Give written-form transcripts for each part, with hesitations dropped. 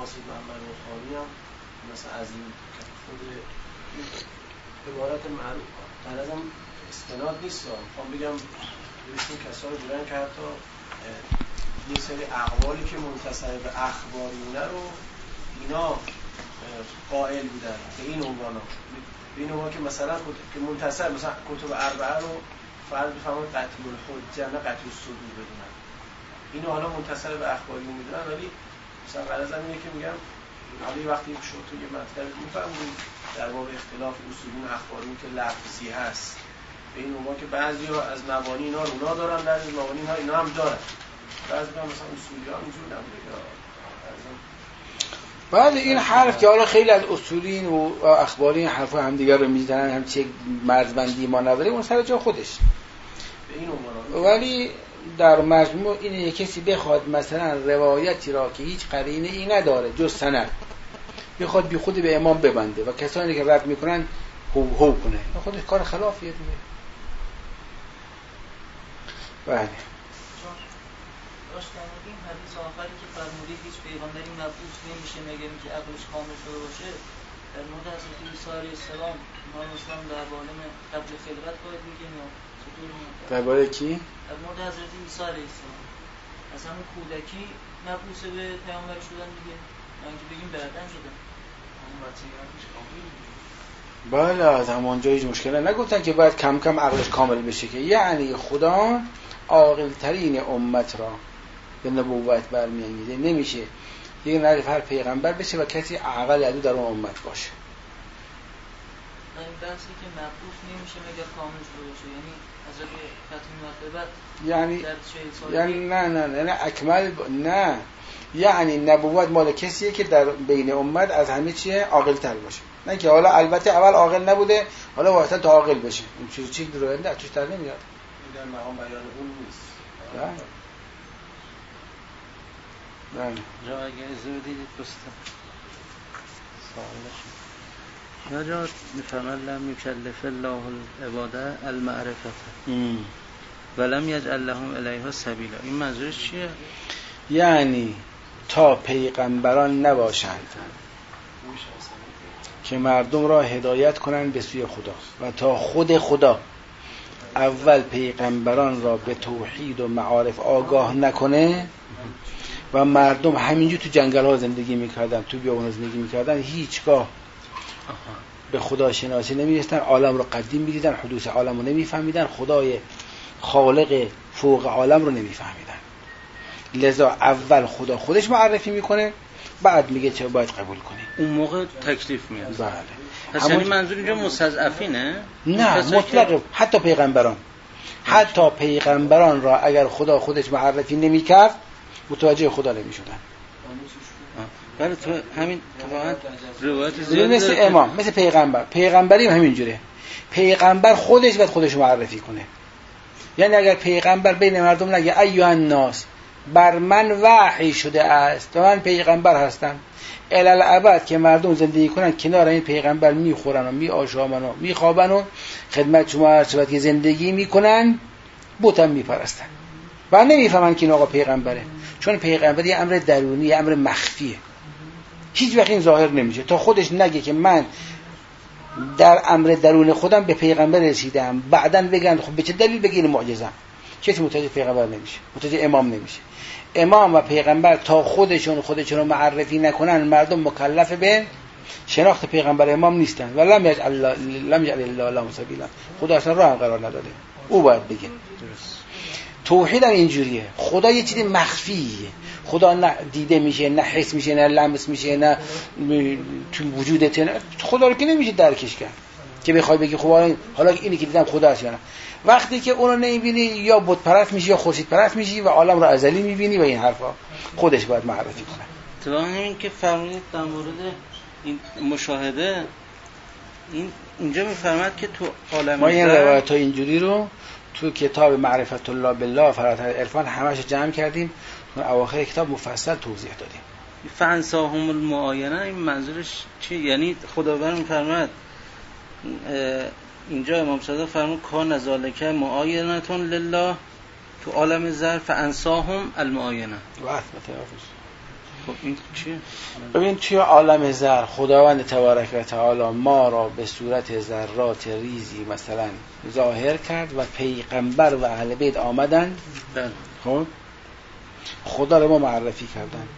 مقاصد محمد رخانی هم مثلا از این خود عبارت معروف در ازم استناد نیست. میخوام بگم این کسایی بودن که حتی یه سری اقوالی که منتصر به اخباریونه رو اینا قائل بودن به این عنوانا، به این عنوان که مثلا که منتصر مثلا کتب اربعه رو فرض بفرمایید قطعی الحجه نه قطعی الصدور بدونن، اینو حالا منتصر به اخباریون میدونن. ولی مثلا غرض اینه که میگم حالا یه وقتی شد تو یه مطلب میفهمید در باب اختلاف اصولین اخباریون که لفظی هست به این عنوان که بعضی‌ها از مبانی اینا رونا دارن، بعضی مبانی اینا هم دارن، بعضی مثلا اصولیان اینجور نبوده. بعد این حرف که حالا خیلی از اصولین و اخباری این حرفا هم دیگر رو میزنن، هم چه مرزبندی ما نداره، اون سر جا خودش. ولی در مجموع اینه کسی بخواد مثلا روایتی را که هیچ قرینه ای نداره جز سند بخواد بی خود به امام ببنده و کسانی که رد میکنن هو کنه، خودش کار خلافیه دیگه. بله. این حدیث آخری که فرمودید هیچ پیغمبری مبعوث نمیشه مگر اینکه عقلش کامل شده باشه، در مورد حضرت عیسی علیه السلام ما مثلا در عالم قبل خلقت باید میگیم یا چطور؟ درباره کی؟ در مورد حضرت عیسی علیه السلام از همون کودکی مبعوث به پیامبر شدن دیگه، نه اینکه بگیم بعداً شدن. اون بچگیش کامل. بله از همونجا هیچ مشکلی نگفتن که باید کم کم عقلش کامل بشه، که یعنی خدا عاقل ترین امت را به نبوت برمی‌انگیزه. نمیشه یک نفر پیغمبر بشه و کسی عقل ازو در اون امت باشه. این بحثی که مبعوث نمیشه مگر کامل شده باشه، یعنی حضرت ختم مرتبت یعنی نه اکمل نه، یعنی نبوت مال کسیه که در بین امت از همه چیه عاقل تر باشه، نه که حالا البته اول عاقل نبوده حالا واسه تا عاقل بشه. این چیزی رو نه توش در نمیاد. در مقام بیان اون نیست. نه جا اگه ازو دیدید بسته سوالش یا جا میفرمد لم یکلف الله العباده المعرفت ولم یجعل لهم الیها سبیلا. این منظورش چیه؟ یعنی تا پیغمبران نباشند که مردم را هدایت کنند به سوی خدا و تا خود خدا اول پیغمبران را به توحید و معارف آگاه نکنه و مردم همینجور تو جنگل ها زندگی میکردن، تو بیابان زندگی میکردن، هیچگاه به خدا شناسی نمیرستن، عالم رو قدیم میدیدن، حدوث عالم رو نمیفهمیدن، خدای خالق فوق عالم رو نمیفهمیدن. لذا اول خدا خودش معرفی میکنه بعد میگه چه باید قبول کنی. اون موقع تکلیف میاد. بله. پس یعنی منظور اینجا مستضعفینه؟ نه مطلق. حتی پیغمبران را اگر خدا خودش معرفی نمیکرد متوجه خدا نمیشدن. بله تو همین روایت زیاد مثل امام، مثل پیغمبری هم همینجوره. پیغمبر خودش باید خودش معرفی کنه. یعنی اگر پیغمبر بین مردم نگه ایها الناس بر من وحی شده است و من پیغمبر هستم، الالعبد که مردم زندگی کنن کنار این پیغمبر میخورن و میآشامن و میخوابن و خدمت شما هر چقدر که زندگی میکنن بتم میپرستن و نمیفهمن که این آقا پیغمبره، چون پیغمبر یه امر درونی، یه امر مخفیه، هیچ وقت این ظاهر نمیشه تا خودش نگه که من در امر درون خودم به پیغمبر رسیدم، بعداً بگن خب به چه دلیل بگین معجزه. کسی متوجه پیغمبر نمیشه، متوجه امام نمیشه. امام و پیغمبر تا خودشون رو معرفی نکنن مردم مکلف به شناخت پیغمبر امام نیستن. و لم یجعل الله لهم سبیلا، خدا اصلا راه هم قرار نداده، او باید بگه. توحید هم اینجوریه، خدا یه چیز مخفیه، خدا نه دیده میشه، نه حس میشه، نه لمس میشه، نه تو وجودت، نه خدا رو که نمیشه درکش کرد که بخوای بگی خب حالا اینی که دیدم خدا است یا نه. وقتی که اون رو نمیبینی یا بت پرست میشی یا خورشید پرست میشی و عالم رو ازلی میبینی و این حرفا خودش باید معرفی کنه. تو همین که فرمودید در مورد این مشاهده، اینجا میفرماد که تو عالم ما این روایت ها اینجوری رو تو کتاب معرفت الله بالله فراتر عرفان همش جمع کردیم، تو اواخر کتاب مفصل توضیح دادیم. فانساهم المعاینه این منظورش چی؟ یعنی خداوند میفرماد اینجا امام صادق فرمود کان ذالک معاینتون لله تو عالم ذر فانساهم المعاینه. خب این چیه؟ ببین توی عالم ذر خداوند تبارک و تعالی ما را به صورت ذرات ریزی مثلا ظاهر کرد و پیغمبر و اهل بیت آمدن. خب خدا رو ما معرفی کردن.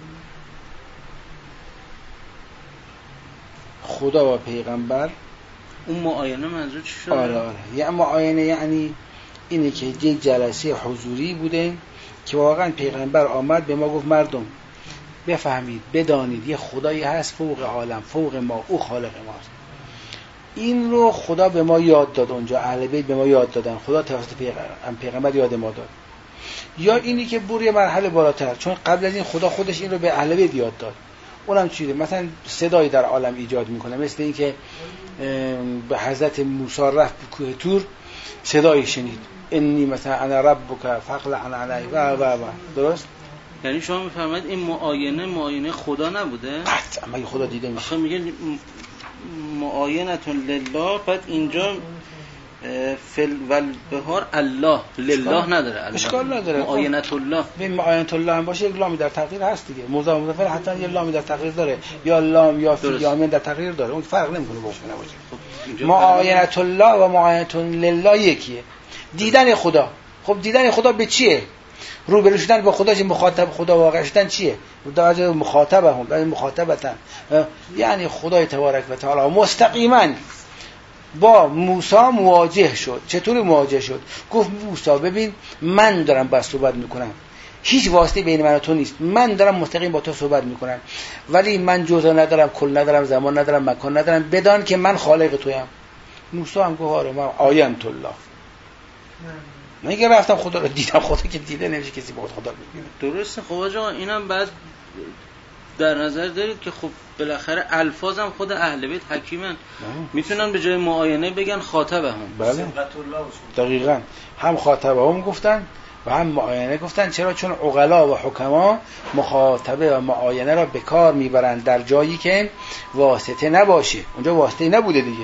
خدا و پیغمبر. اون معاینه منظور چی شد؟ آره یعنی معاینه یعنی اینه که یک جلسه حضوری بوده که واقعا پیغمبر آمد به ما گفت مردم بفهمید بدانید یه خدایی هست فوق عالم فوق ما، او خالق ماست. این رو خدا به ما یاد داد، اونجا اهل بیت به ما یاد دادن، خدا توسط پیغمبر یاد ما داد. یا اینی که بوری مرحله بالاتر، چون قبل از این خدا خودش این رو به اهل بیت یاد داد. اونم چیه؟ مثلا صدایی در عالم ایجاد میکنه، مثل این که به حضرت موسی رفت به کوه طور صدایی شنید انی مثلا انا ربک فاخلع علی و درست؟ یعنی شما میفرمایید این معاینه خدا نبوده؟ قطعا مگه خدا دیده میشه؟ آخه میگه معاینتون لله، بعد اینجا فل والبهار الله لله نداره، اشکال نداره. معاینت الله ببین معاینت الله هم باشه یک لامی در تقدیر هست دیگه، مضاف مضاف حتما یه لامی در تقدیر داره، یا لام یا فی یا من در تقدیر داره، اون فرق نمیکنه باشه نباشه. معاینت الله و معاینت لله یکیه. دیدن خدا، خب دیدن خدا به چیه؟ روبرو شدن با خدا، مخاطب خدا واقع شدن چیه؟ در مخاطبه هم در مخاطبتن، یعنی خدای تبارک و تعالی مستقیما با موسی مواجه شد. چطور مواجه شد؟ گفت موسی ببین من دارم با صحبت میکنم، هیچ واسطه بین من و تو نیست، من دارم مستقیم با تو صحبت میکنم، ولی من جزء ندارم، کل ندارم، زمان ندارم، مکان ندارم، بدان که من خالق تویم. موسی هم گفت آره من آینت الله، من اگه رفتم خدا رو دیدم، خدا که دیده نمیشه کسی با خدا ببینه. درسته. خب آقا اینم بعد در نظر دارید که خب بالاخره الفاظم خود اهل بیت حکیمن، میتونن به جای معاینه بگن خاطبه هم. بله دقیقاً، هم خاطبه هم گفتن و هم معاینه گفتن. چرا؟ چون عقلا و حکما مخاطبه و معاینه را به کار میبرند در جایی که واسطه نباشه. اونجا واسطه نبوده دیگه.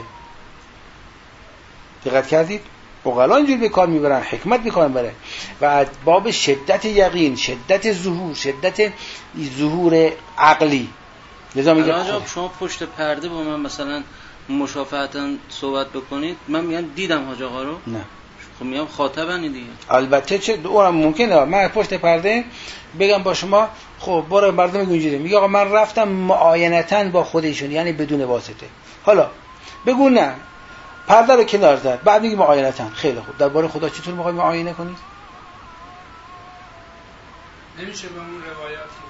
دقت کردید؟ عقلا اینجور به کار میبرن، حکمت به کار میبره و باب شدت یقین، شدت ظهور، شدت ظهور عقلی. لذا میگه شما پشت پرده با من مثلا مشافهتا صحبت بکنید، من میگم دیدم حاج آقا رو، نه خب میگم خاطبن دیگه. البته چه اونم ممکنه من پشت پرده بگم با شما خب برو مردم اینجوری، میگه آقا من رفتم معاینتاً با خودشون، یعنی بدون واسطه. حالا بگو نه پرده رو کنار زد، بعد میگه معاینتاً. خیلی خوب، درباره خدا چطور میخوای معاینه کنید؟ نمیشه به اون روایات که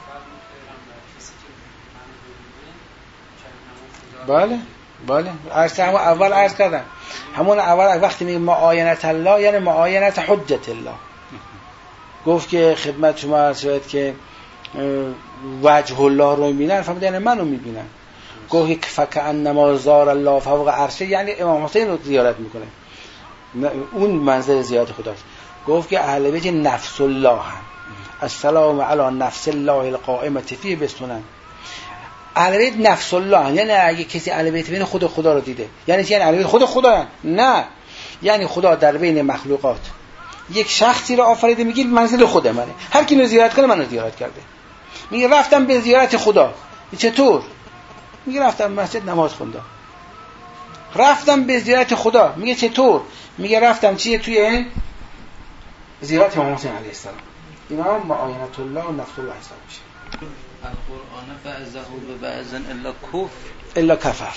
فرمود کسی که بله اول عرض کردم، همون اول وقتی میگه معاینت الله یعنی معاینت حجت الله. گفت که خدمت شما عرض شد که وجه الله رو میبینن، فهمید یعنی منو میبینن. گفت فکأنما زار الله فوق عرشه، یعنی امام حسین رو زیارت میکنه، اون منظر زیارت خداست. گفت که اهل بیت نفس الله هم، السلام علی نفس الله القائمة فی بالسنن. اهل بیت نفس الله، یعنی اگه کسی اهل بیت ببینه خود خدا رو دیده. یعنی چی؟ اهل بیت خود خدا؟ نه، یعنی خدا در بین مخلوقات یک شخصی رو آفریده، میگه منزل خود منه، هر کی رو زیارت کنه منو زیارت کرده. میگه رفتم به زیارت خدا. چطور؟ میگه رفتم مسجد نماز خوندم. رفتم به زیارت خدا. میگه چطور؟ میگه رفتم توی زیارت امام حسین علیه السلام. اینا معاینت الله و نفس الله حساب میشه. القرآن بعضه و بعضا الا کفر.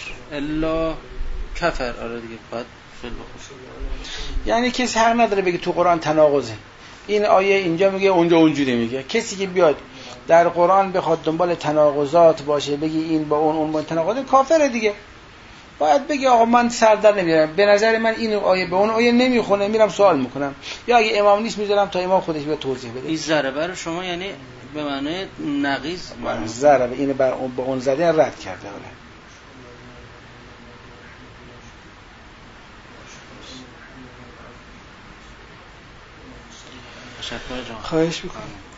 آره دیگه. بعد یعنی کسی حق نداره بگه تو قرآن تناقضه، این آیه اینجا میگه اونجا اونجوری میگه. کسی که بیاد در قرآن بخواد دنبال تناقضات باشه، بگی این با اون با تناقضه، کافره دیگه. باید بگی آقا من سر در نمیارم، به نظر من این آیه به اون آیه نمیخونه، میرم سوال میکنم، یا اگه امام نیست میذارم تا امام خودش بیاد توضیح بده. این ضربه رو شما یعنی به معنی نقیض ضربه اینو بر اون به اون زده رد کرده. حالا تشکر جان. خواهش میکنم.